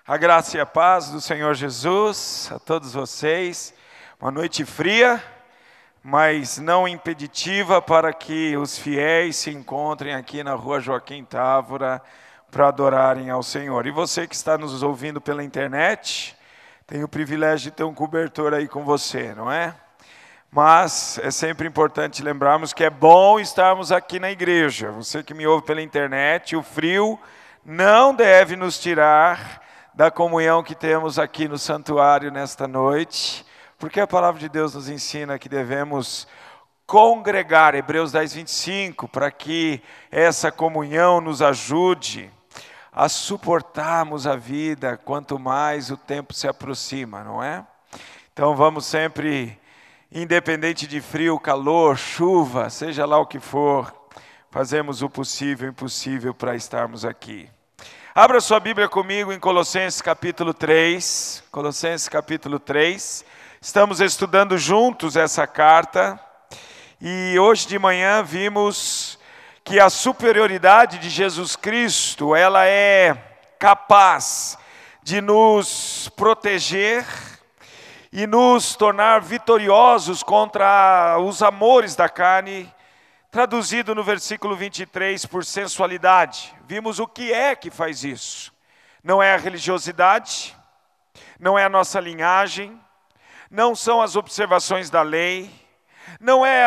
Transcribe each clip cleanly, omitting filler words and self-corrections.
A graça e a paz do Senhor Jesus a todos vocês. Uma noite fria, mas não impeditiva para que os fiéis se encontrem aqui na rua Joaquim Távora para adorarem ao Senhor. E você que está nos ouvindo pela internet, tem o privilégio de ter um cobertor aí com você, não é? Mas é sempre importante lembrarmos que é bom estarmos aqui na igreja. Você que me ouve pela internet, o frio não deve nos tirar da comunhão que temos aqui no santuário nesta noite, porque a palavra de Deus nos ensina que devemos congregar, Hebreus 10, 25, para que essa comunhão nos ajude a suportarmos a vida, quanto mais o tempo se aproxima, não é? Então vamos sempre, independente de frio, calor, chuva, seja lá o que for, fazemos o possível e o impossível para estarmos aqui. Abra sua Bíblia comigo em Colossenses capítulo 3. Colossenses capítulo 3. Estamos estudando juntos essa carta. E hoje de manhã vimos que a superioridade de Jesus Cristo, ela é capaz de nos proteger e nos tornar vitoriosos contra os amores da carne, traduzido no versículo 23 por sensualidade. Vimos o que é que faz isso. Não é a religiosidade, não é a nossa linhagem, não são as observações da lei, não é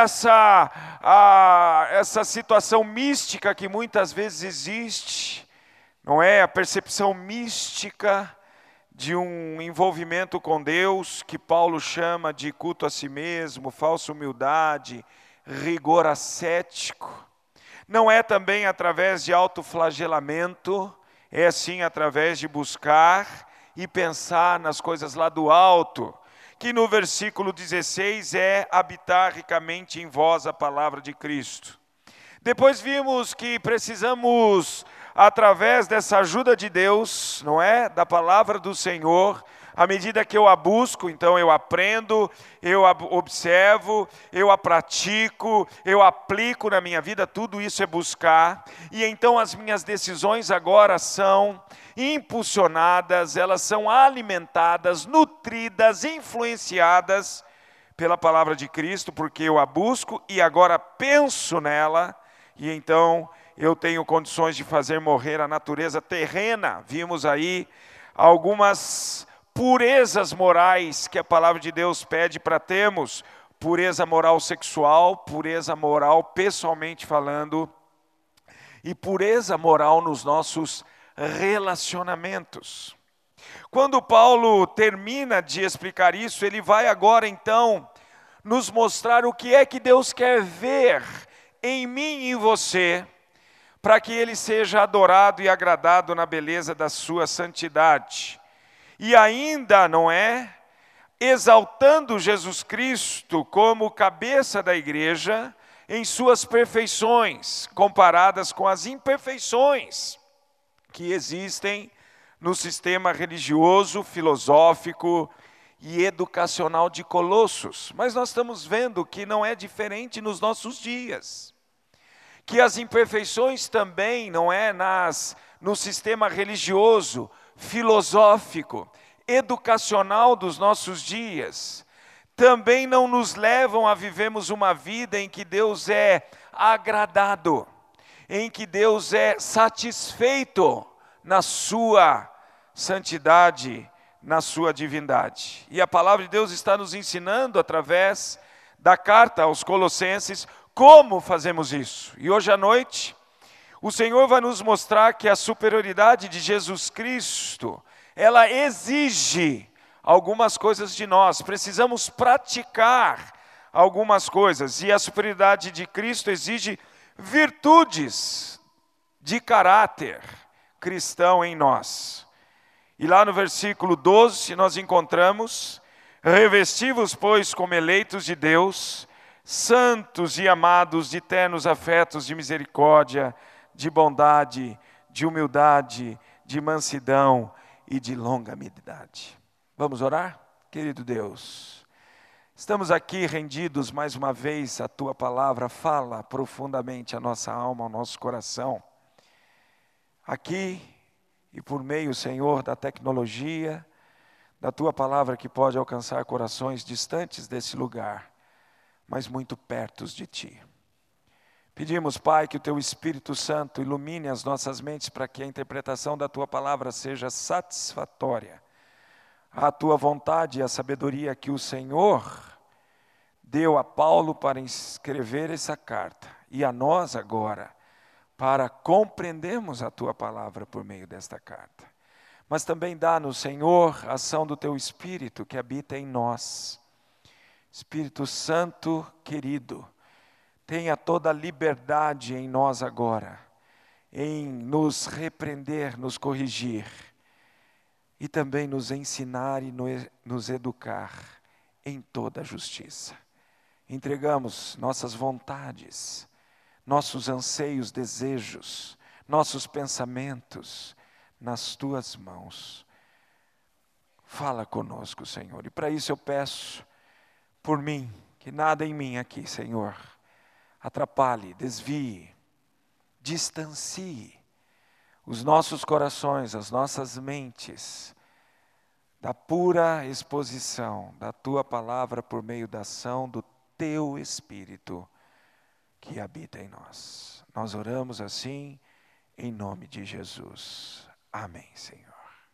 essa situação mística que muitas vezes existe, não é a percepção mística de um envolvimento com Deus, que Paulo chama de culto a si mesmo, falsa humildade, rigor ascético. Não é também através de autoflagelamento, é sim através de buscar e pensar nas coisas lá do alto, que no versículo 16 é habitar ricamente em vós a palavra de Cristo. Depois vimos que precisamos, através dessa ajuda de Deus, não é? Da palavra do Senhor, à medida que eu a busco, então eu aprendo, eu a observo, eu a pratico, eu aplico na minha vida, tudo isso é buscar. E então as minhas decisões agora são impulsionadas, elas são alimentadas, nutridas, influenciadas pela palavra de Cristo, porque eu a busco e agora penso nela, e então eu tenho condições de fazer morrer a natureza terrena. Vimos aí algumas purezas morais que a palavra de Deus pede para termos: pureza moral sexual, pureza moral pessoalmente falando, e pureza moral nos nossos relacionamentos. Quando Paulo termina de explicar isso, ele vai agora então nos mostrar o que é que Deus quer ver em mim e em você, para que ele seja adorado e agradado na beleza da sua santidade. E ainda, não é, exaltando Jesus Cristo como cabeça da igreja em suas perfeições, comparadas com as imperfeições que existem no sistema religioso, filosófico e educacional de Colossos. Mas nós estamos vendo que não é diferente nos nossos dias, que as imperfeições também, não é, no sistema religioso, filosófico, educacional dos nossos dias, também não nos levam a vivermos uma vida em que Deus é agradado, em que Deus é satisfeito na sua santidade, na sua divindade. E a palavra de Deus está nos ensinando através da carta aos Colossenses como fazemos isso. E hoje à noite o Senhor vai nos mostrar que a superioridade de Jesus Cristo, ela exige algumas coisas de nós. Precisamos praticar algumas coisas. E a superioridade de Cristo exige virtudes de caráter cristão em nós. E lá no versículo 12 nós encontramos: revesti-vos, pois, como eleitos de Deus, santos e amados, de ternos afetos de misericórdia, de bondade, de humildade, de mansidão e de longanimidade. Vamos orar? Querido Deus, estamos aqui rendidos mais uma vez à Tua palavra. Fala profundamente a nossa alma, ao nosso coração. Aqui e por meio, Senhor, da tecnologia, da Tua palavra que pode alcançar corações distantes desse lugar, mas muito perto de Ti. Pedimos, Pai, que o Teu Espírito Santo ilumine as nossas mentes para que a interpretação da Tua palavra seja satisfatória à Tua vontade e à sabedoria que o Senhor deu a Paulo para escrever essa carta e a nós agora para compreendermos a Tua palavra por meio desta carta. Mas também dá-nos, Senhor, a ação do Teu Espírito que habita em nós. Espírito Santo querido, tenha toda a liberdade em nós agora, em nos repreender, nos corrigir, e também nos ensinar e nos educar em toda a justiça. Entregamos nossas vontades, nossos anseios, desejos, nossos pensamentos nas Tuas mãos. Fala conosco, Senhor, e para isso eu peço por mim, que nada em mim aqui, Senhor, atrapalhe, desvie, distancie os nossos corações, as nossas mentes, da pura exposição da Tua palavra por meio da ação do Teu Espírito que habita em nós. Nós oramos assim, em nome de Jesus. Amém, Senhor.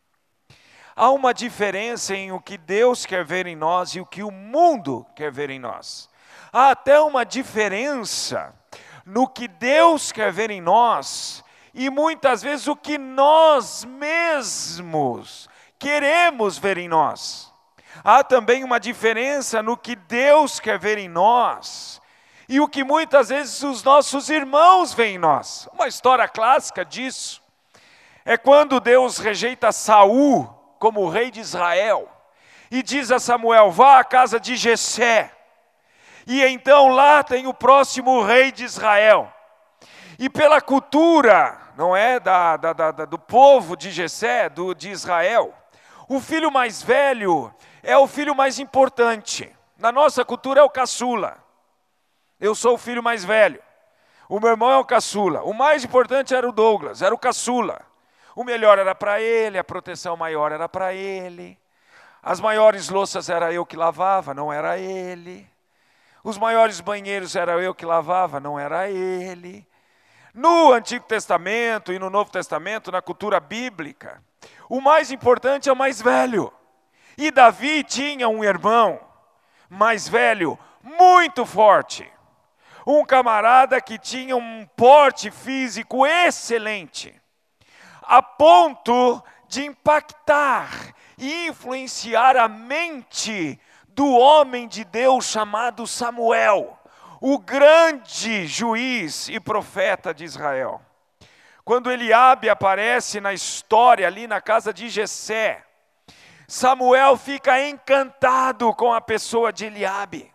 Há uma diferença em o que Deus quer ver em nós e o que o mundo quer ver em nós. Há até uma diferença no que Deus quer ver em nós e muitas vezes o que nós mesmos queremos ver em nós. Há também uma diferença no que Deus quer ver em nós e o que muitas vezes os nossos irmãos veem em nós. Uma história clássica disso é quando Deus rejeita Saul como rei de Israel e diz a Samuel: vá à casa de Jessé. E então lá tem o próximo rei de Israel. E pela cultura, não é, do povo de Jessé, de Israel, o filho mais velho é o filho mais importante. Na nossa cultura é o caçula. Eu sou o filho mais velho. O meu irmão é o caçula. O mais importante era o Douglas, era o caçula. O melhor era para ele, a proteção maior era para ele. As maiores louças era eu que lavava, não era ele. Os maiores banheiros era eu que lavava, não era ele. No Antigo Testamento e no Novo Testamento, na cultura bíblica, o mais importante é o mais velho. E Davi tinha um irmão mais velho, muito forte. Um camarada que tinha um porte físico excelente, a ponto de impactar e influenciar a mente do homem de Deus chamado Samuel, o grande juiz e profeta de Israel. Quando Eliabe aparece na história ali na casa de Jessé, Samuel fica encantado com a pessoa de Eliabe.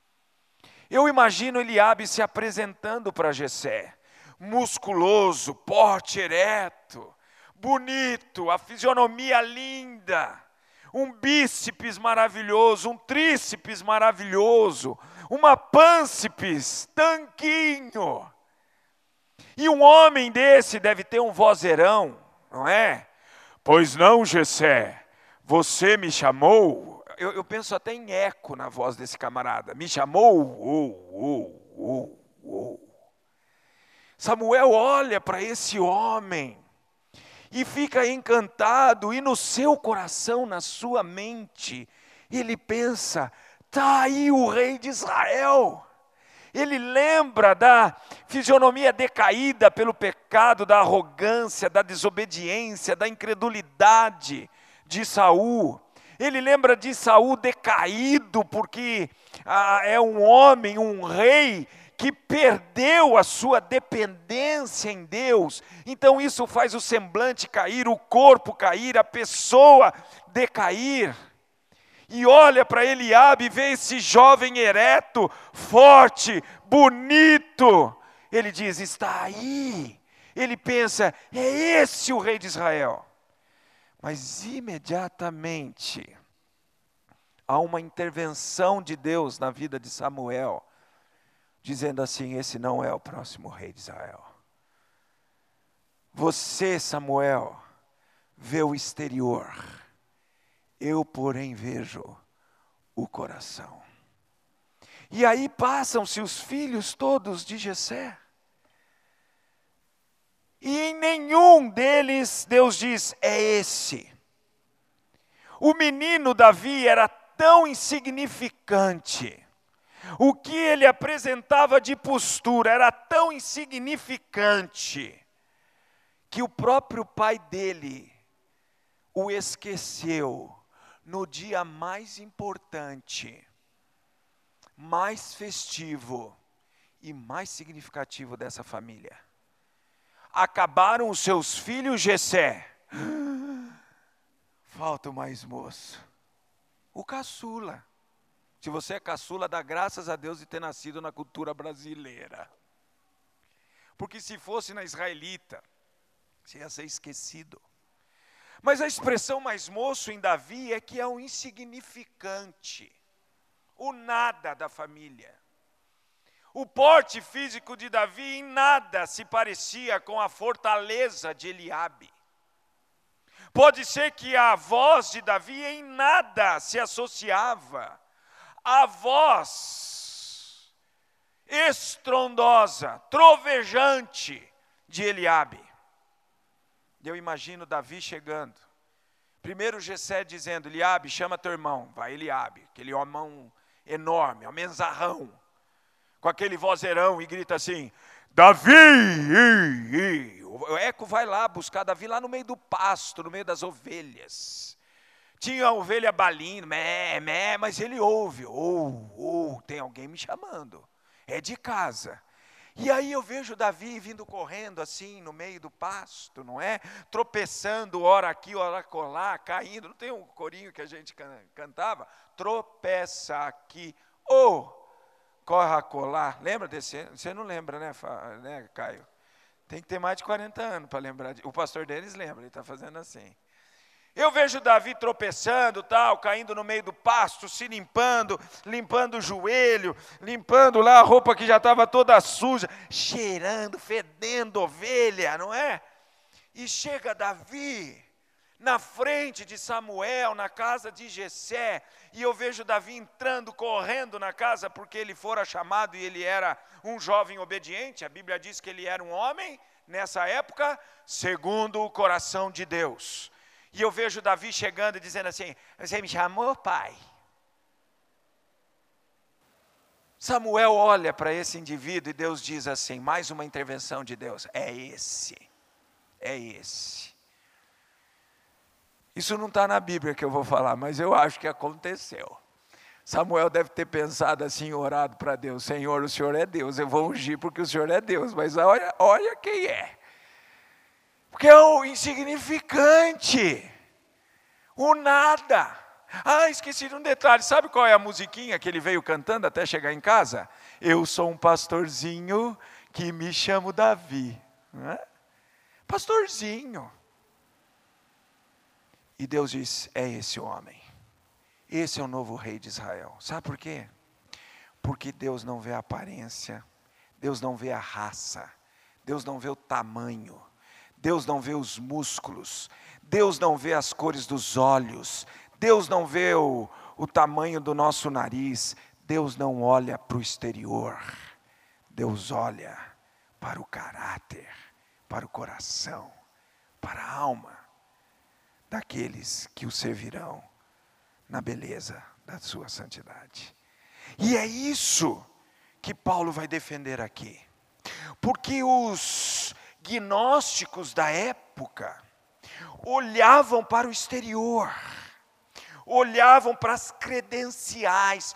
Eu imagino Eliabe se apresentando para Jessé, musculoso, porte ereto, bonito, a fisionomia linda, um bíceps maravilhoso, um tríceps maravilhoso, uma pâncipes, tanquinho. E um homem desse deve ter um vozeirão, não é? Pois não, Jessé, você me chamou? Eu penso até em eco na voz desse camarada. Me chamou? Samuel olha para esse homem e fica encantado, e no seu coração, na sua mente, ele pensa: está aí o rei de Israel. Ele lembra da fisionomia decaída pelo pecado, da arrogância, da desobediência, da incredulidade de Saul. Ele lembra de Saul decaído, porque é um homem, um rei, que perdeu a sua dependência em Deus. Então isso faz o semblante cair, o corpo cair, a pessoa decair. E olha para Eliabe e vê esse jovem ereto, forte, bonito. Ele diz: está aí. Ele pensa: é esse o rei de Israel. Mas imediatamente há uma intervenção de Deus na vida de Samuel, dizendo assim: esse não é o próximo rei de Israel. Você, Samuel, vê o exterior, eu, porém, vejo o coração. E aí passam-se os filhos todos de Jessé. E em nenhum deles Deus diz, é esse. O menino Davi era tão insignificante. O que ele apresentava de postura era tão insignificante, que o próprio pai dele o esqueceu no dia mais importante, mais festivo e mais significativo dessa família. Acabaram os seus filhos, Jessé. Falta o mais moço, o caçula. Se você é caçula, dá graças a Deus de ter nascido na cultura brasileira. Porque se fosse na israelita, você ia ser esquecido. Mas a expressão mais moço em Davi é que é um insignificante, o nada da família. O porte físico de Davi em nada se parecia com a fortaleza de Eliabe. Pode ser que a voz de Davi em nada se associava à voz estrondosa, trovejante de Eliabe. Eu imagino Davi chegando. Primeiro Jessé dizendo, Eliabe, chama teu irmão. Vai Eliabe, aquele homem enorme, homenzarrão, com aquele vozeirão e grita assim, Davi! O eco vai lá buscar Davi lá no meio do pasto, no meio das ovelhas. Tinha a ovelha balindo, mas ele ouve, tem alguém me chamando, é de casa. E aí eu vejo Davi vindo correndo assim no meio do pasto, não é? Tropeçando, ora aqui, ora acolá, caindo. Não tem um corinho que a gente cantava? Tropeça aqui, corre acolá. Lembra desse? Você não lembra, né, Caio? Tem que ter mais de 40 anos para lembrar. O pastor deles lembra, ele está fazendo assim. Eu vejo Davi tropeçando, caindo no meio do pasto, se limpando o joelho, limpando lá a roupa que já estava toda suja, cheirando, fedendo ovelha, não é? E chega Davi na frente de Samuel, na casa de Jessé, e eu vejo Davi entrando, correndo na casa, porque ele fora chamado e ele era um jovem obediente. A Bíblia diz que ele era um homem, nessa época, segundo o coração de Deus. E eu vejo Davi chegando e dizendo assim, você me chamou, pai? Samuel olha para esse indivíduo e Deus diz assim, mais uma intervenção de Deus, é esse. Isso não está na Bíblia que eu vou falar, mas eu acho que aconteceu. Samuel deve ter pensado assim, orado para Deus, Senhor, o Senhor é Deus, eu vou ungir porque o Senhor é Deus, mas olha quem é. Porque é o insignificante, o nada. Esqueci de um detalhe, sabe qual é a musiquinha que ele veio cantando até chegar em casa? Eu sou um pastorzinho que me chamo Davi. Não é? Pastorzinho. E Deus diz, é esse homem. Esse é o novo rei de Israel. Sabe por quê? Porque Deus não vê a aparência, Deus não vê a raça, Deus não vê o tamanho, Deus não vê os músculos, Deus não vê as cores dos olhos, Deus não vê o tamanho do nosso nariz, Deus não olha para o exterior, Deus olha para o caráter, para o coração, para a alma daqueles que o servirão na beleza da sua santidade. E é isso que Paulo vai defender aqui, porque os gnósticos da época olhavam para o exterior, olhavam para as credenciais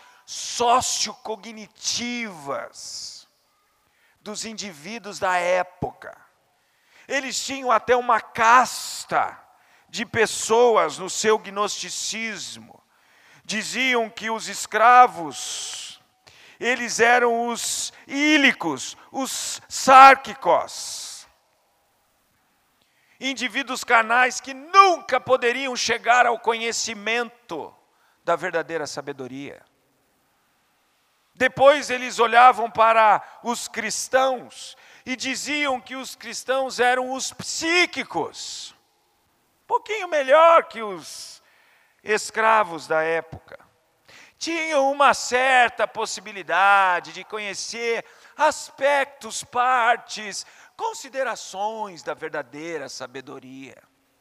sociocognitivas dos indivíduos da época. Eles tinham até uma casta de pessoas no seu gnosticismo. Diziam que os escravos, eles eram os ílicos, os sárquicos, indivíduos carnais que nunca poderiam chegar ao conhecimento da verdadeira sabedoria. Depois eles olhavam para os cristãos e diziam que os cristãos eram os psíquicos, pouquinho melhor que os escravos da época. Tinham uma certa possibilidade de conhecer aspectos, partes, considerações da verdadeira sabedoria.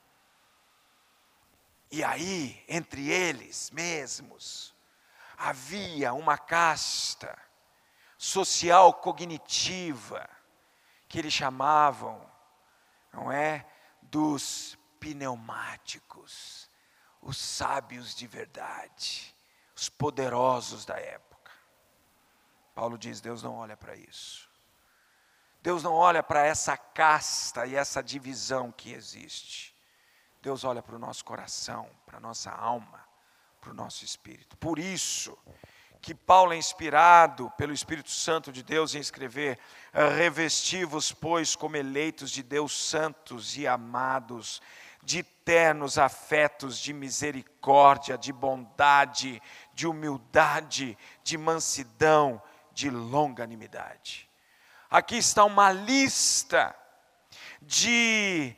E aí, entre eles mesmos, havia uma casta social cognitiva, que eles chamavam, não é, dos pneumáticos, os sábios de verdade, os poderosos da época. Paulo diz, Deus não olha para isso. Deus não olha para essa casta e essa divisão que existe. Deus olha para o nosso coração, para a nossa alma, para o nosso espírito. Por isso que Paulo é inspirado pelo Espírito Santo de Deus em escrever: revesti-vos, pois, como eleitos de Deus, santos e amados, de ternos afetos de misericórdia, de bondade, de humildade, de mansidão, de longanimidade. Aqui está uma lista de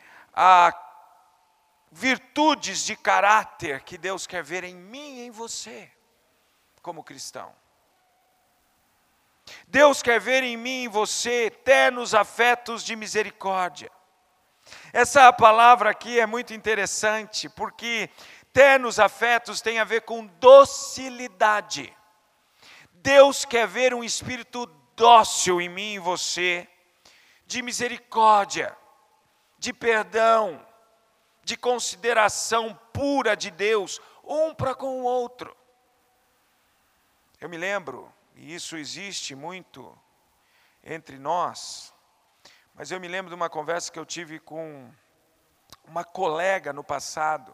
virtudes de caráter que Deus quer ver em mim e em você, como cristão. Deus quer ver em mim e em você ternos afetos de misericórdia. Essa palavra aqui é muito interessante, porque ternos afetos tem a ver com docilidade. Deus quer ver um espírito dócil em mim e em você, de misericórdia, de perdão, de consideração pura de Deus, um para com o outro. Eu me lembro, e isso existe muito entre nós, mas eu me lembro de uma conversa que eu tive com uma colega no passado,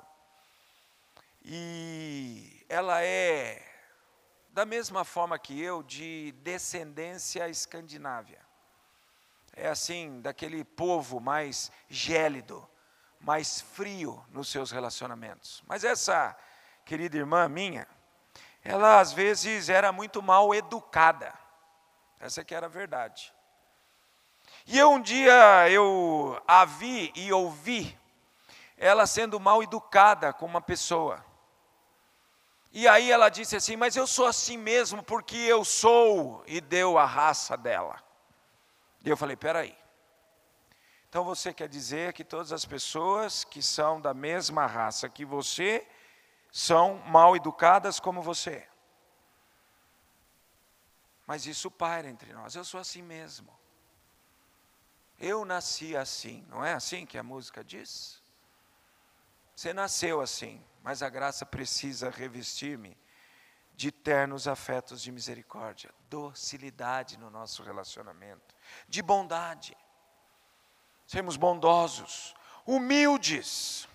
e ela é, da mesma forma que eu, de descendência escandinávia. É assim, daquele povo mais gélido, mais frio nos seus relacionamentos. Mas essa querida irmã minha, ela às vezes era muito mal educada. Essa que era a verdade. E um dia eu a vi e ouvi ela sendo mal educada com uma pessoa. E aí ela disse assim, mas eu sou assim mesmo porque eu sou, e deu a raça dela. E eu falei, peraí. Então você quer dizer que todas as pessoas que são da mesma raça que você são mal educadas como você? Mas isso paira entre nós, eu sou assim mesmo. Eu nasci assim, não é assim que a música diz? Você nasceu assim, mas a graça precisa revestir-me de ternos afetos de misericórdia, docilidade no nosso relacionamento, de bondade. Sermos bondosos, humildes.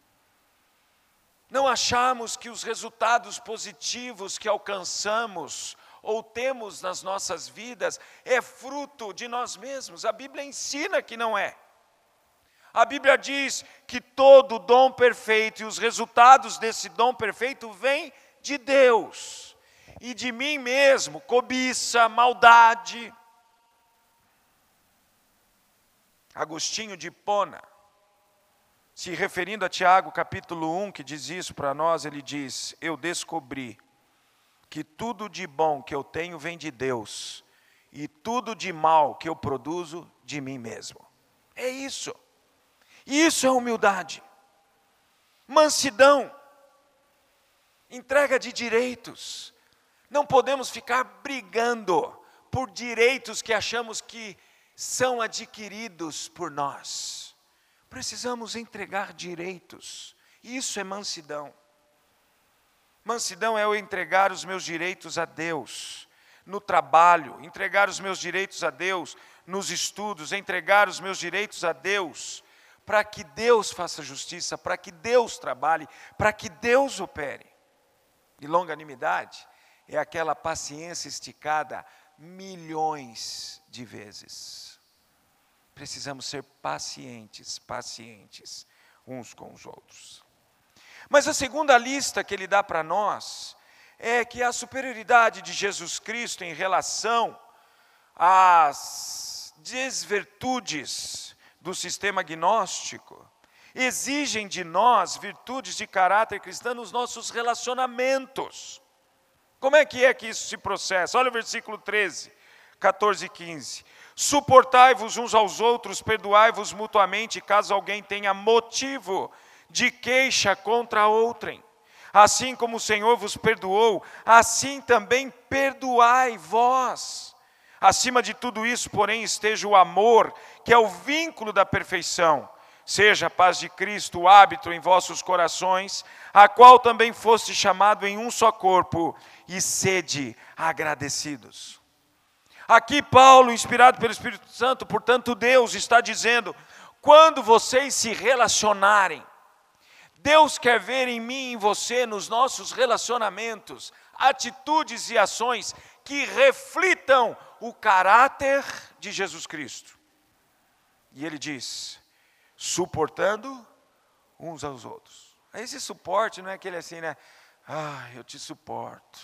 Não acharmos que os resultados positivos que alcançamos ou temos nas nossas vidas é fruto de nós mesmos. A Bíblia ensina que não é. A Bíblia diz que todo dom perfeito e os resultados desse dom perfeito vêm de Deus. E de mim mesmo, cobiça, maldade. Agostinho de Hipona, se referindo a Tiago capítulo 1, que diz isso para nós, ele diz, eu descobri que tudo de bom que eu tenho vem de Deus, e tudo de mal que eu produzo de mim mesmo. É isso. Isso é humildade. Mansidão. Entrega de direitos. Não podemos ficar brigando por direitos que achamos que são adquiridos por nós. Precisamos entregar direitos. Isso é mansidão. Mansidão é eu entregar os meus direitos a Deus no trabalho, entregar os meus direitos a Deus nos estudos, entregar os meus direitos a Deus para que Deus faça justiça, para que Deus trabalhe, para que Deus opere. E longanimidade é aquela paciência esticada milhões de vezes. Precisamos ser pacientes uns com os outros. Mas a segunda lista que ele dá para nós é que a superioridade de Jesus Cristo em relação às desvirtudes do sistema gnóstico, exigem de nós virtudes de caráter cristão nos nossos relacionamentos. Como é que isso se processa? Olha o versículo 13, 14 e 15. Suportai-vos uns aos outros, perdoai-vos mutuamente, caso alguém tenha motivo de queixa contra outrem. Assim como o Senhor vos perdoou, assim também perdoai vós. Acima de tudo isso, porém, esteja o amor, que é o vínculo da perfeição. Seja a paz de Cristo o hábito em vossos corações, a qual também foste chamado em um só corpo, e sede agradecidos. Aqui Paulo, inspirado pelo Espírito Santo, portanto Deus está dizendo, quando vocês se relacionarem, Deus quer ver em mim e em você, nos nossos relacionamentos, atitudes e ações que reflitam o caráter de Jesus Cristo. E ele diz, suportando uns aos outros. Esse suporte não é aquele assim, né? Ah, eu te suporto.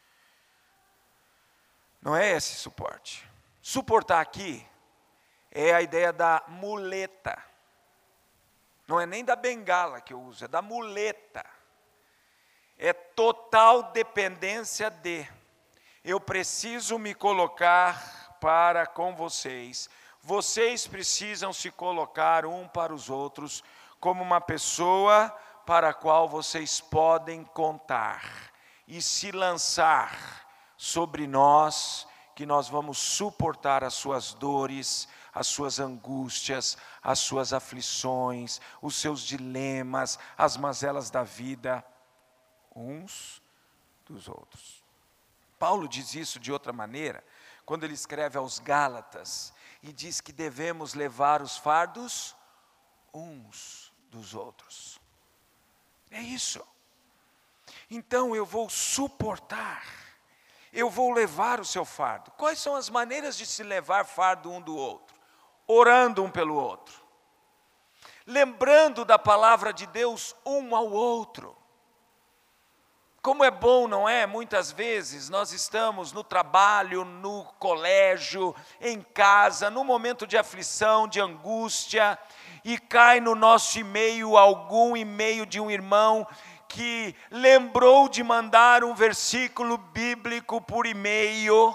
Não é esse suporte. Suportar aqui é a ideia da muleta. Não é nem da bengala que eu uso, é da muleta. É total dependência de. Eu preciso me colocar para com vocês. Vocês precisam se colocar um para os outros como uma pessoa para a qual vocês podem contar. E se lançar sobre nós, que nós vamos suportar as suas dores, as suas angústias, as suas aflições, os seus dilemas, as mazelas da vida, uns dos outros. Paulo diz isso de outra maneira, quando ele escreve aos Gálatas, e diz que devemos levar os fardos uns dos outros. É isso. Então eu vou suportar, eu vou levar o seu fardo. Quais são as maneiras de se levar fardo um do outro? Orando um pelo outro, lembrando da palavra de Deus um ao outro. Como é bom, não é? Muitas vezes nós estamos no trabalho, no colégio, em casa, num momento de aflição, de angústia, e cai no nosso e-mail algum e-mail de um irmão que lembrou de mandar um versículo bíblico por e-mail,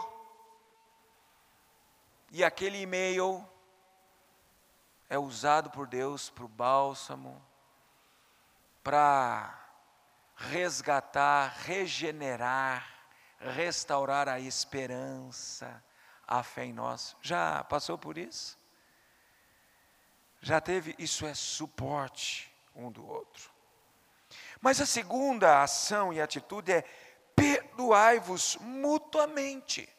e aquele e-mail é usado por Deus para o bálsamo, para resgatar, regenerar, restaurar a esperança, a fé em nós. Já passou por isso? Já teve? Isso é suporte um do outro. Mas a segunda ação e atitude é perdoai-vos mutuamente.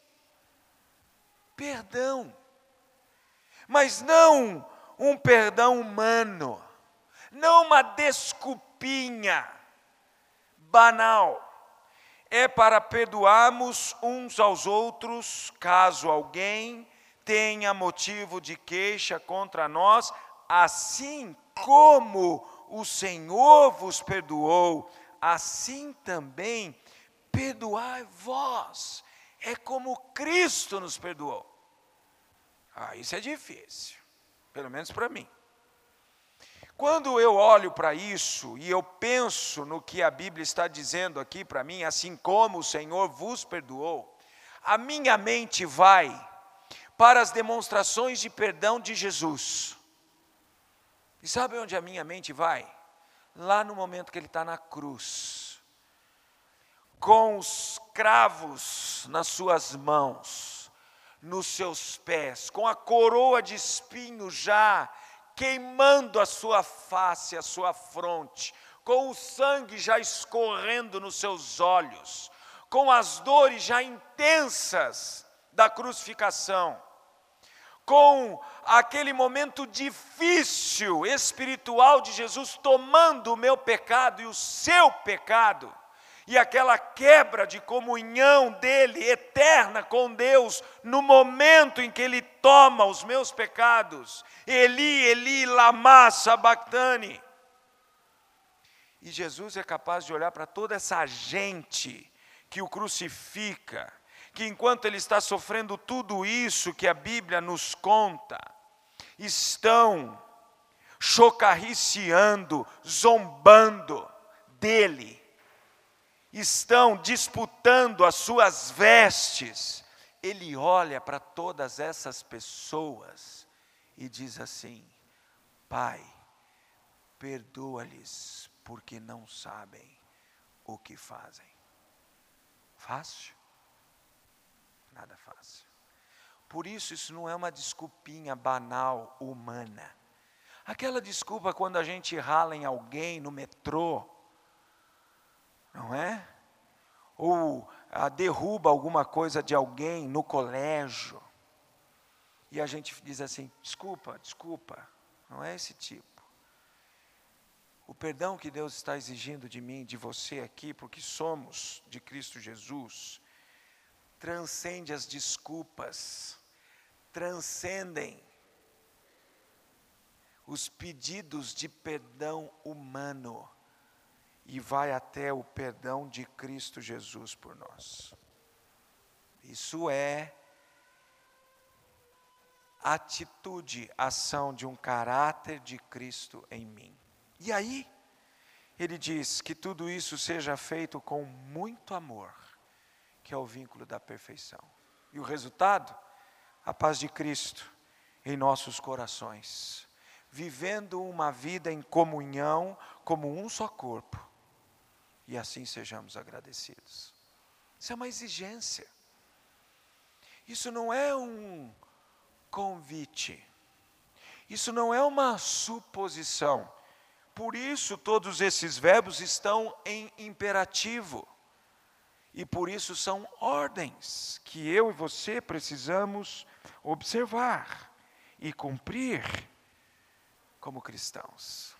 Perdão. Mas não um perdão humano, não uma desculpinha banal. É para perdoarmos uns aos outros, caso alguém tenha motivo de queixa contra nós, assim como o Senhor vos perdoou, assim também perdoai vós. É como Cristo nos perdoou. Isso é difícil, pelo menos para mim. Quando eu olho para isso e eu penso no que a Bíblia está dizendo aqui para mim, assim como o Senhor vos perdoou, a minha mente vai para as demonstrações de perdão de Jesus. E sabe onde a minha mente vai? Lá no momento que ele está na cruz, com os cravos nas suas mãos, nos seus pés, com a coroa de espinho já queimando a sua face, a sua fronte, com o sangue já escorrendo nos seus olhos, com as dores já intensas da crucificação, com aquele momento difícil espiritual de Jesus tomando o meu pecado e o seu pecado, e aquela quebra de comunhão dele, eterna com Deus, no momento em que ele toma os meus pecados. Eli, Eli, lama sabachthani. E Jesus é capaz de olhar para toda essa gente que o crucifica, que enquanto ele está sofrendo tudo isso que a Bíblia nos conta, estão chocarriciando, zombando dele, estão disputando as suas vestes, ele olha para todas essas pessoas e diz assim: Pai, perdoa-lhes, porque não sabem o que fazem. Fácil? Nada fácil. Por isso não é uma desculpinha banal, humana. Aquela desculpa quando a gente rala em alguém no metrô, não é? Ou derruba alguma coisa de alguém no colégio, e a gente diz assim: desculpa, não é esse tipo. O perdão que Deus está exigindo de mim, de você aqui, porque somos de Cristo Jesus, transcende as desculpas, transcendem os pedidos de perdão humano, e vai até o perdão de Cristo Jesus por nós. Isso é atitude, ação de um caráter de Cristo em mim. E aí, ele diz que tudo isso seja feito com muito amor, que é o vínculo da perfeição. E o resultado? A paz de Cristo em nossos corações, vivendo uma vida em comunhão como um só corpo, e assim sejamos agradecidos. Isso é uma exigência. Isso não é um convite. Isso não é uma suposição. Por isso todos esses verbos estão em imperativo. E por isso são ordens que eu e você precisamos observar e cumprir como cristãos.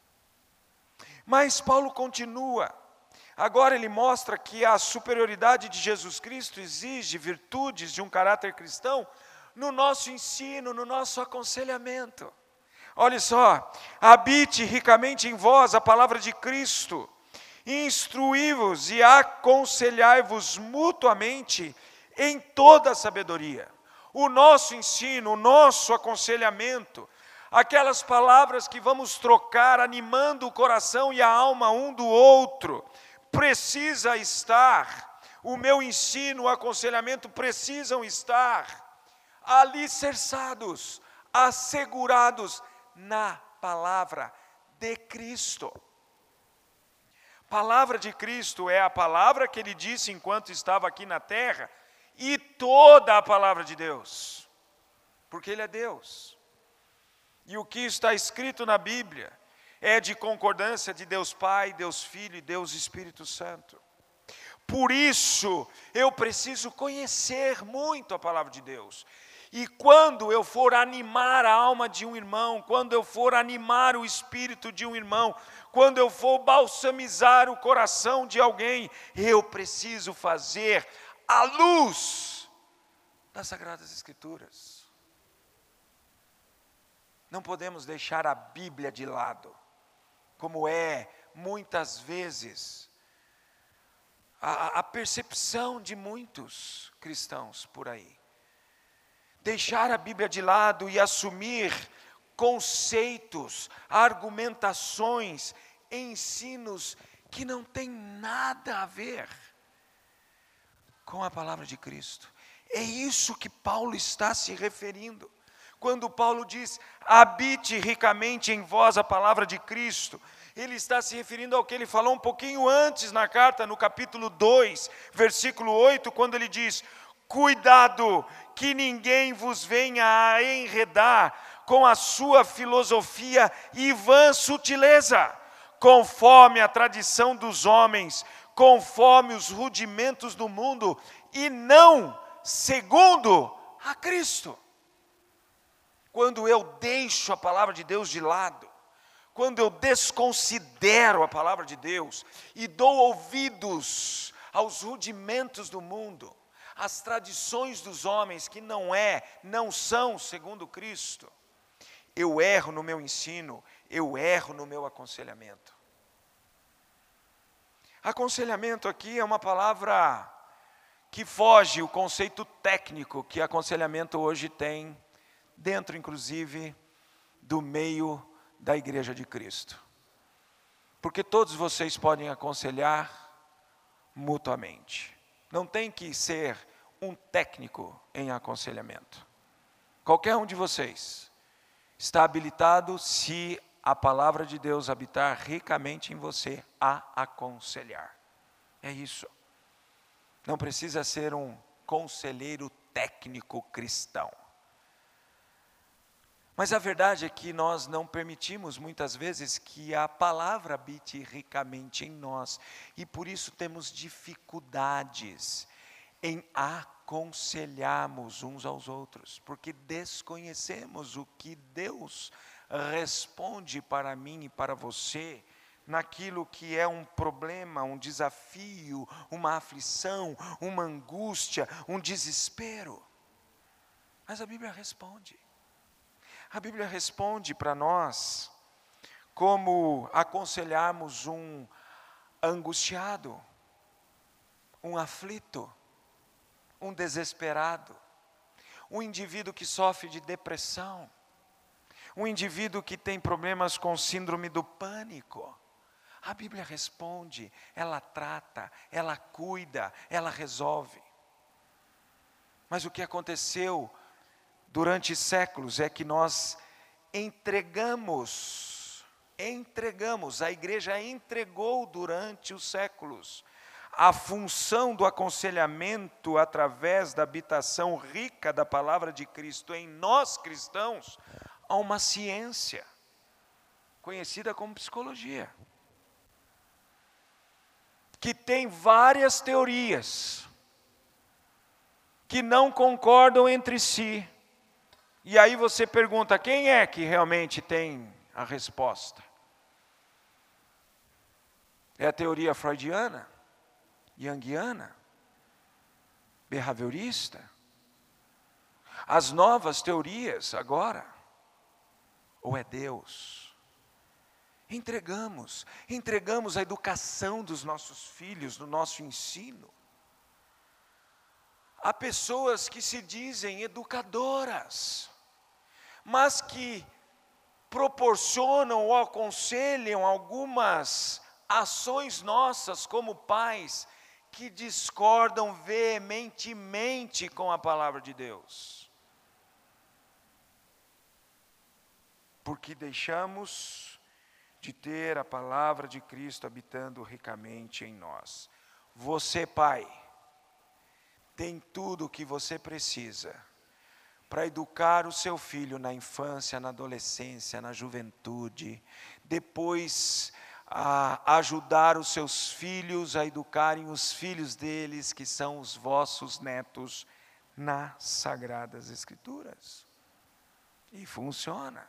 Mas Paulo continua. Agora ele mostra que a superioridade de Jesus Cristo exige virtudes de um caráter cristão no nosso ensino, no nosso aconselhamento. Olha só: habite ricamente em vós a palavra de Cristo, instruí-vos e aconselhai-vos mutuamente em toda a sabedoria. O nosso ensino, o nosso aconselhamento, aquelas palavras que vamos trocar, animando o coração e a alma um do outro, precisa estar, o meu ensino, o aconselhamento precisam estar alicerçados, assegurados na palavra de Cristo. Palavra de Cristo é a palavra que ele disse enquanto estava aqui na terra, e toda a palavra de Deus, porque ele é Deus. E o que está escrito na Bíblia é de concordância de Deus Pai, Deus Filho e Deus Espírito Santo. Por isso, eu preciso conhecer muito a palavra de Deus. E quando eu for animar a alma de um irmão, quando eu for animar o espírito de um irmão, quando eu for balsamizar o coração de alguém, eu preciso fazer à luz das Sagradas Escrituras. Não podemos deixar a Bíblia de lado, como é muitas vezes a percepção de muitos cristãos por aí. Deixar a Bíblia de lado e assumir conceitos, argumentações, ensinos que não têm nada a ver com a palavra de Cristo. É isso que Paulo está se referindo. Quando Paulo diz: habite ricamente em vós a palavra de Cristo, ele está se referindo ao que ele falou um pouquinho antes na carta, no capítulo 2, versículo 8, quando ele diz: cuidado que ninguém vos venha a enredar com a sua filosofia e vã sutileza, conforme a tradição dos homens, conforme os rudimentos do mundo, e não segundo a Cristo. Quando eu deixo a palavra de Deus de lado, quando eu desconsidero a palavra de Deus e dou ouvidos aos rudimentos do mundo, às tradições dos homens que não são segundo Cristo, eu erro no meu ensino, eu erro no meu aconselhamento. Aconselhamento aqui é uma palavra que foge o conceito técnico que aconselhamento hoje tem, dentro inclusive do meio da Igreja de Cristo. Porque todos vocês podem aconselhar mutuamente. Não tem que ser um técnico em aconselhamento. Qualquer um de vocês está habilitado, se a palavra de Deus habitar ricamente em você, a aconselhar. É isso. Não precisa ser um conselheiro técnico cristão. Mas a verdade é que nós não permitimos muitas vezes que a palavra habite ricamente em nós. E por isso temos dificuldades em aconselharmos uns aos outros. Porque desconhecemos o que Deus responde para mim e para você, naquilo que é um problema, um desafio, uma aflição, uma angústia, um desespero. Mas a Bíblia responde. A Bíblia responde para nós como aconselharmos um angustiado, um aflito, um desesperado, um indivíduo que sofre de depressão, um indivíduo que tem problemas com síndrome do pânico. A Bíblia responde, ela trata, ela cuida, ela resolve. Mas o que aconteceu durante séculos é que nós entregamos, a igreja entregou durante os séculos a função do aconselhamento através da habitação rica da palavra de Cristo em nós cristãos a uma ciência conhecida como psicologia, que tem várias teorias que não concordam entre si. E aí você pergunta, quem é que realmente tem a resposta? É a teoria freudiana, junguiana, behaviorista? As novas teorias agora? Ou é Deus? Entregamos a educação dos nossos filhos, do nosso ensino. Há pessoas que se dizem educadoras, mas que proporcionam ou aconselham algumas ações nossas como pais, que discordam veementemente com a palavra de Deus. Porque deixamos de ter a palavra de Cristo habitando ricamente em nós. Você, pai, tem tudo o que você precisa para educar o seu filho na infância, na adolescência, na juventude, depois ajudar os seus filhos a educarem os filhos deles, que são os vossos netos, nas Sagradas Escrituras. E funciona.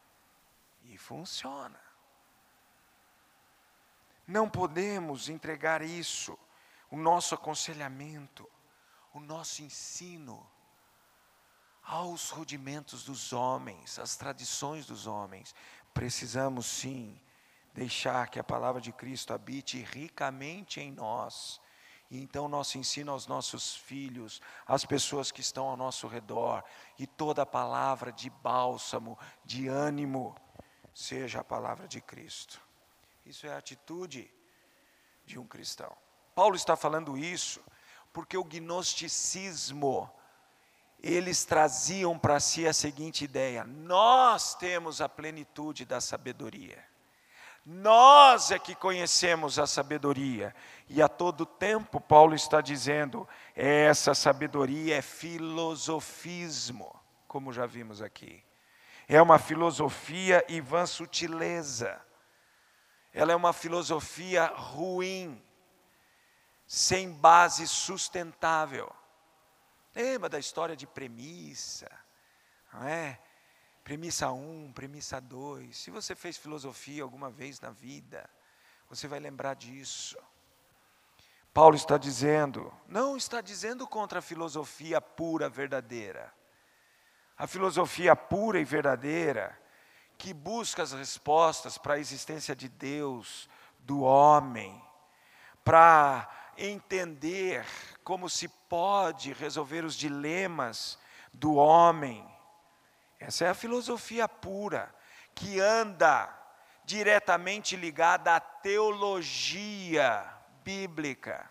Não podemos entregar isso, o nosso aconselhamento, o nosso ensino, aos rudimentos dos homens, às tradições dos homens. Precisamos sim deixar que a palavra de Cristo habite ricamente em nós. E então nosso ensino aos nossos filhos, às pessoas que estão ao nosso redor, e toda a palavra de bálsamo, de ânimo, seja a palavra de Cristo. Isso é a atitude de um cristão. Paulo está falando isso porque o gnosticismo, eles traziam para si a seguinte ideia: nós temos a plenitude da sabedoria. Nós é que conhecemos a sabedoria. E a todo tempo Paulo está dizendo, essa sabedoria é filosofismo, como já vimos aqui. É uma filosofia e vã sutileza. Ela é uma filosofia ruim, sem base sustentável. Lembra da história de premissa, não é? Premissa 1, premissa 2. Se você fez filosofia alguma vez na vida, você vai lembrar disso. Paulo está dizendo, não está dizendo contra a filosofia pura, verdadeira. A filosofia pura e verdadeira, que busca as respostas para a existência de Deus, do homem, para entender como se pode resolver os dilemas do homem. Essa é a filosofia pura, que anda diretamente ligada à teologia bíblica.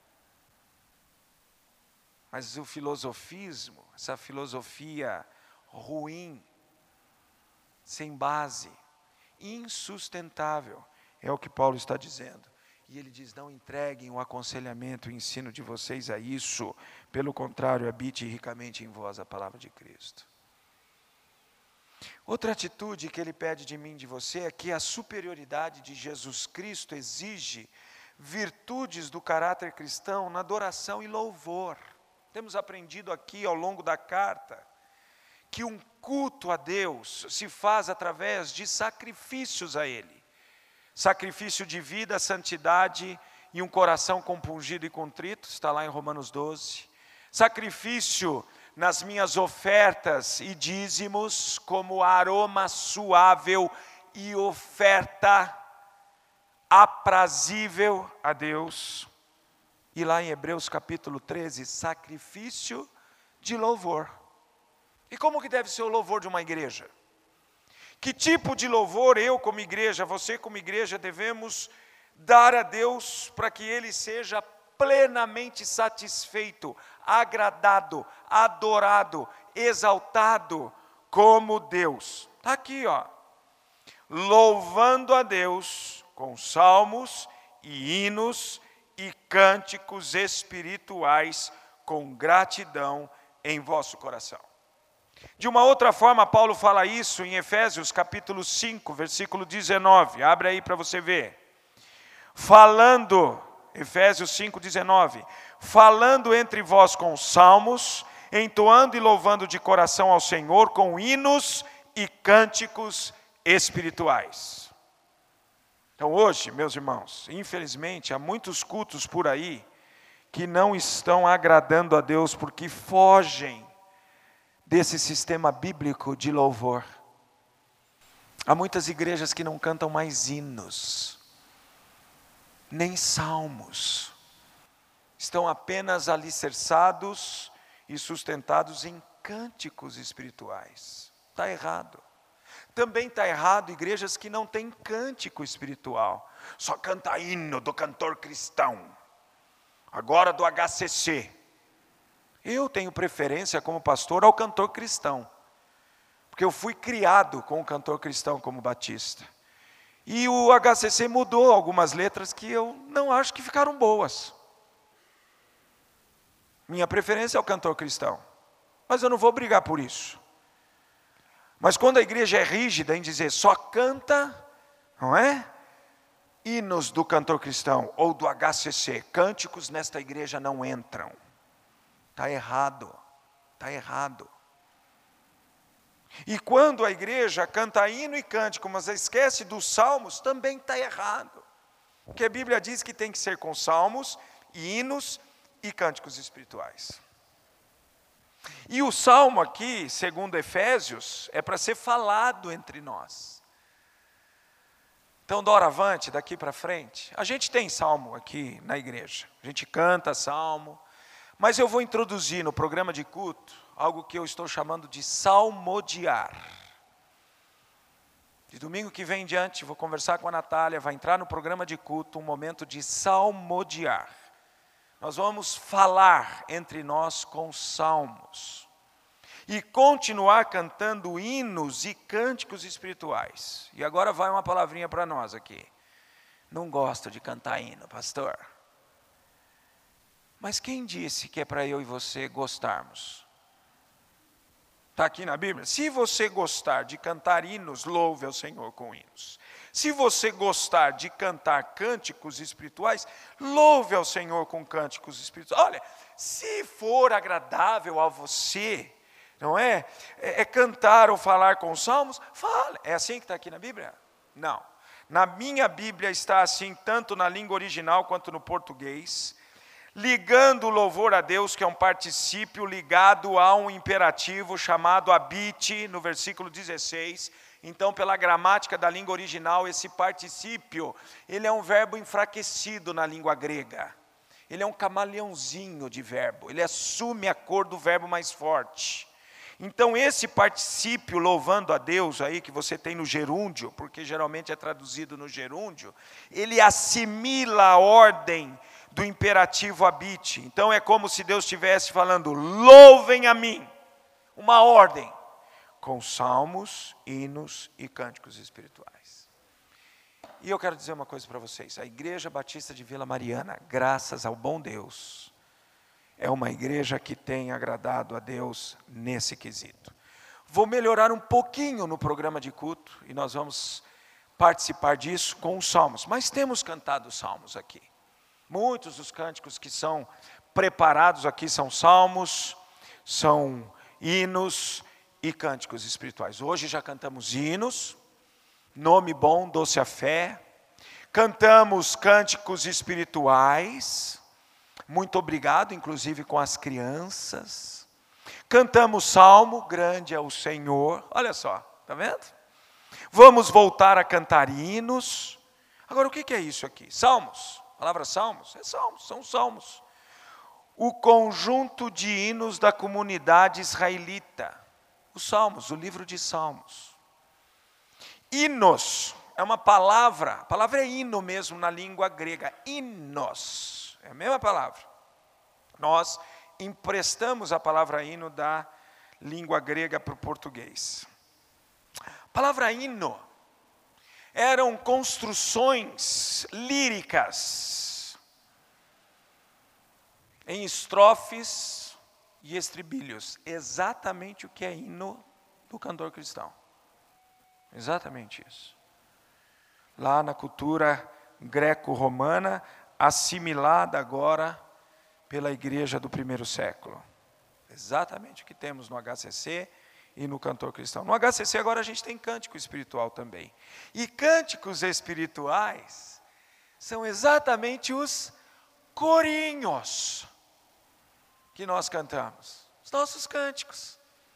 Mas o filosofismo, essa filosofia ruim, sem base, insustentável, é o que Paulo está dizendo. E ele diz, não entreguem o aconselhamento, o ensino de vocês a isso. Pelo contrário, habite ricamente em vós a palavra de Cristo. Outra atitude que ele pede de mim e de você é que a superioridade de Jesus Cristo exige virtudes do caráter cristão na adoração e louvor. Temos aprendido aqui ao longo da carta que um culto a Deus se faz através de sacrifícios a Ele. Sacrifício de vida, santidade e um coração compungido e contrito, está lá em Romanos 12. Sacrifício nas minhas ofertas e dízimos como aroma suável e oferta aprazível a Deus. E lá em Hebreus capítulo 13, sacrifício de louvor. E como que deve ser o louvor de uma igreja? Que tipo de louvor eu como igreja, você como igreja devemos dar a Deus para que Ele seja plenamente satisfeito, agradado, adorado, exaltado como Deus? Está aqui, ó. Louvando a Deus com salmos e hinos e cânticos espirituais com gratidão em vosso coração. De uma outra forma, Paulo fala isso em Efésios capítulo 5, versículo 19. Abre aí para você ver. Falando, Efésios 5, 19. Falando entre vós com salmos, entoando e louvando de coração ao Senhor com hinos e cânticos espirituais. Então hoje, meus irmãos, infelizmente, há muitos cultos por aí que não estão agradando a Deus porque fogem desse sistema bíblico de louvor. Há muitas igrejas que não cantam mais hinos, nem salmos. Estão apenas alicerçados e sustentados em cânticos espirituais. Está errado. Também está errado igrejas que não têm cântico espiritual. Só canta hino do cantor cristão. Agora do HCC. Eu tenho preferência como pastor ao cantor cristão. Porque eu fui criado com o cantor cristão como batista. E o HCC mudou algumas letras que eu não acho que ficaram boas. Minha preferência é o cantor cristão. Mas eu não vou brigar por isso. Mas quando a igreja é rígida em dizer só canta, não é? Hinos do cantor cristão ou do HCC, cânticos nesta igreja não entram. Está errado, está errado. E quando a igreja canta hino e cântico, mas esquece dos salmos, também está errado. Porque a Bíblia diz que tem que ser com salmos, hinos e cânticos espirituais. E o salmo aqui, segundo Efésios, é para ser falado entre nós. Então, doravante, daqui para frente, a gente tem salmo aqui na igreja. A gente canta salmo, mas eu vou introduzir no programa de culto algo que eu estou chamando de salmodiar. De domingo que vem em diante, vou conversar com a Natália, vai entrar no programa de culto um momento de salmodiar. Nós vamos falar entre nós com salmos. E continuar cantando hinos e cânticos espirituais. E agora vai uma palavrinha para nós aqui. Não gosto de cantar hino, pastor. Mas quem disse que é para eu e você gostarmos? Está aqui na Bíblia. Se você gostar de cantar hinos, louve ao Senhor com hinos. Se você gostar de cantar cânticos espirituais, louve ao Senhor com cânticos espirituais. Olha, se for agradável a você, não é? É cantar ou falar com salmos, fale. É assim que está aqui na Bíblia? Não. Na minha Bíblia está assim, tanto na língua original quanto no português, ligando o louvor a Deus, que é um particípio ligado a um imperativo chamado habite, no versículo 16. Então, pela gramática da língua original, esse particípio, ele é um verbo enfraquecido na língua grega. Ele é um camaleãozinho de verbo, ele assume a cor do verbo mais forte. Então esse particípio louvando a Deus aí que você tem no gerúndio, porque geralmente é traduzido no gerúndio, ele assimila a ordem do imperativo habite. Então é como se Deus estivesse falando, louvem a mim, uma ordem, com salmos, hinos e cânticos espirituais. E eu quero dizer uma coisa para vocês, a Igreja Batista de Vila Mariana, graças ao bom Deus, é uma igreja que tem agradado a Deus nesse quesito. Vou melhorar um pouquinho no programa de culto, e nós vamos participar disso com os salmos. Mas temos cantado salmos aqui. Muitos dos cânticos que são preparados aqui são salmos, são hinos e cânticos espirituais. Hoje já cantamos hinos, nome bom, doce a fé. Cantamos cânticos espirituais. Muito obrigado, inclusive com as crianças. Cantamos salmo, grande é o Senhor. Olha só, está vendo? Vamos voltar a cantar hinos. Agora, o que é isso aqui? Salmos. A palavra salmos? É salmos, são salmos. O conjunto de hinos da comunidade israelita. Os salmos, o livro de salmos. Hinos é uma palavra, a palavra é hino mesmo na língua grega. Hinos. É a mesma palavra. Nós emprestamos a palavra hino da língua grega para o português. A palavra hino eram construções líricas em estrofes e estribilhos. Exatamente o que é hino do cantor cristão. Exatamente isso. Lá na cultura greco-romana, assimilada agora pela igreja do primeiro século. Exatamente o que temos no HCC e no cantor cristão. No HCC agora a gente tem cântico espiritual também. E cânticos espirituais são exatamente os corinhos que nós cantamos. Os nossos cânticos.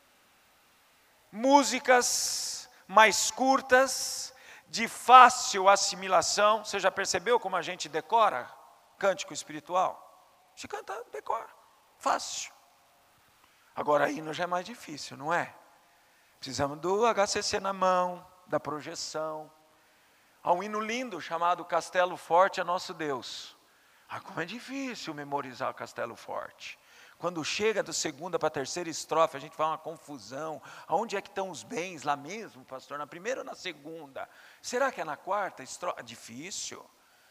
Músicas mais curtas, de fácil assimilação. Você já percebeu como a gente decora cântico espiritual? Se canta, decora. Fácil. Agora, hino já é mais difícil, não é? Precisamos do HCC na mão, da projeção. Há um hino lindo chamado Castelo Forte é Nosso Deus. Como é difícil memorizar o Castelo Forte. Quando chega da segunda para a terceira estrofe, a gente faz uma confusão. Aonde é que estão os bens? Lá mesmo, pastor? Na primeira ou na segunda? Será que é na quarta estrofe? Difícil.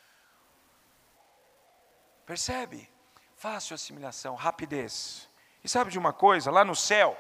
Percebe? Fácil assimilação, rapidez. E sabe de uma coisa? Lá no céu,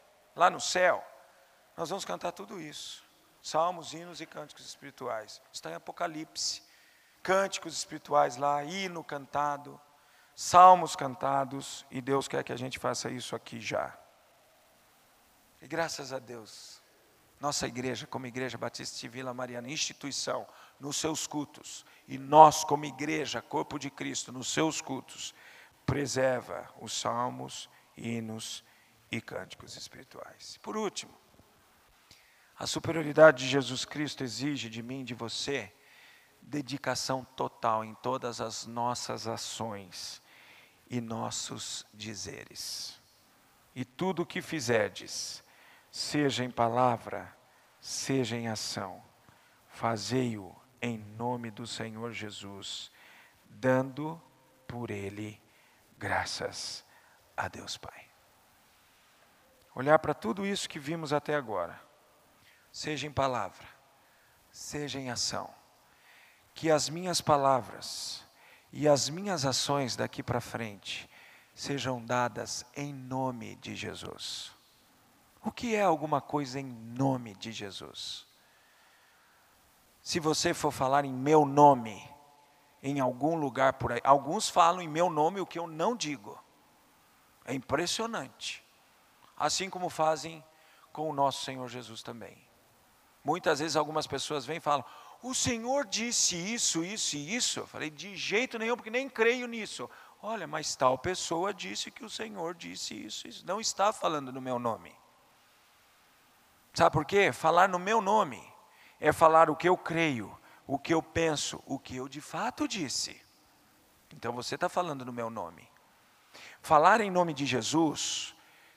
nós vamos cantar tudo isso. Salmos, hinos e cânticos espirituais. Está em Apocalipse. Cânticos espirituais lá, hino cantado. Salmos cantados, e Deus quer que a gente faça isso aqui já. E graças a Deus, nossa igreja, como Igreja Batista de Vila Mariana, instituição, nos seus cultos, e nós como igreja, corpo de Cristo, nos seus cultos, preserva os salmos, hinos e cânticos espirituais. Por último, a superioridade de Jesus Cristo exige de mim e de você dedicação total em todas as nossas ações e nossos dizeres. E tudo o que fizerdes, seja em palavra, seja em ação, fazei-o em nome do Senhor Jesus, dando por ele graças a Deus Pai. Olhar para tudo isso que vimos até agora, seja em palavra, seja em ação, que as minhas palavras e as minhas ações daqui para frente sejam dadas em nome de Jesus. O que é alguma coisa em nome de Jesus? Se você for falar em meu nome, em algum lugar por aí, alguns falam em meu nome o que eu não digo. É impressionante. Assim como fazem com o nosso Senhor Jesus também. Muitas vezes algumas pessoas vêm e falam, o Senhor disse isso, isso e isso. Eu falei, de jeito nenhum, porque nem creio nisso. Olha, mas tal pessoa disse que o Senhor disse isso, isso. Não está falando no meu nome. Sabe por quê? Falar no meu nome é falar o que eu creio, o que eu penso, o que eu de fato disse. Então você está falando no meu nome. Falar em nome de Jesus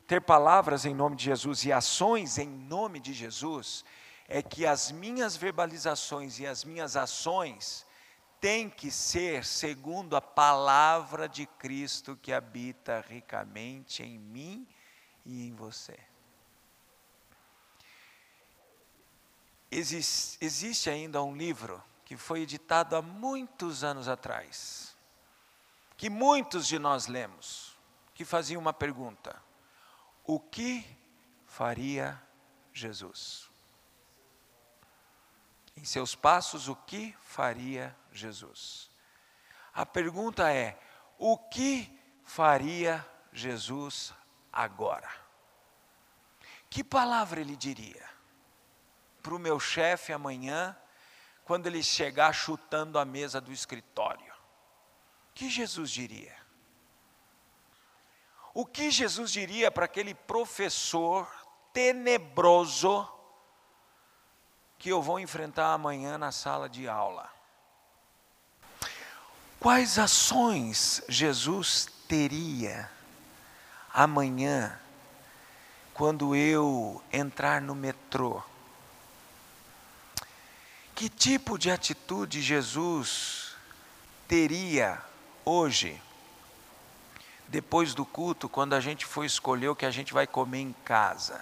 ter palavras em nome de Jesus e ações em nome de Jesus, é que as minhas verbalizações e as minhas ações têm que ser segundo a palavra de Cristo que habita ricamente em mim e em você. Existe ainda um livro que foi editado há muitos anos atrás, que muitos de nós lemos, que fazia uma pergunta: o que faria Jesus? Em seus passos, o que faria Jesus? A pergunta é: o que faria Jesus agora? Que palavra ele diria para o meu chefe amanhã, quando ele chegar chutando a mesa do escritório? O que Jesus diria? O que Jesus diria para aquele professor tenebroso que eu vou enfrentar amanhã na sala de aula? Quais ações Jesus teria amanhã, quando eu entrar no metrô? Que tipo de atitude Jesus teria hoje, depois do culto, quando a gente for escolher o que a gente vai comer em casa?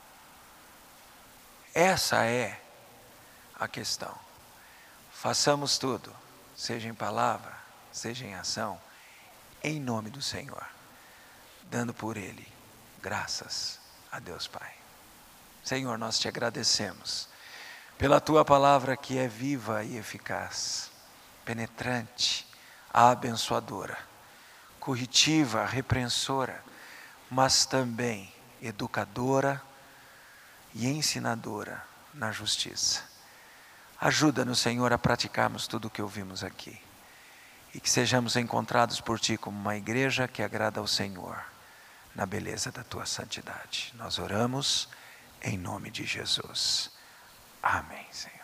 Essa é a questão. Façamos tudo, seja em palavra, seja em ação, em nome do Senhor, dando por Ele graças a Deus Pai. Senhor, nós te agradecemos pela Tua palavra que é viva e eficaz, penetrante, abençoadora, corretiva, repreensora, mas também educadora e ensinadora na justiça. Ajuda-nos, Senhor, a praticarmos tudo o que ouvimos aqui, e que sejamos encontrados por Ti como uma igreja que agrada ao Senhor, na beleza da Tua santidade. Nós oramos em nome de Jesus. Amém, Senhor.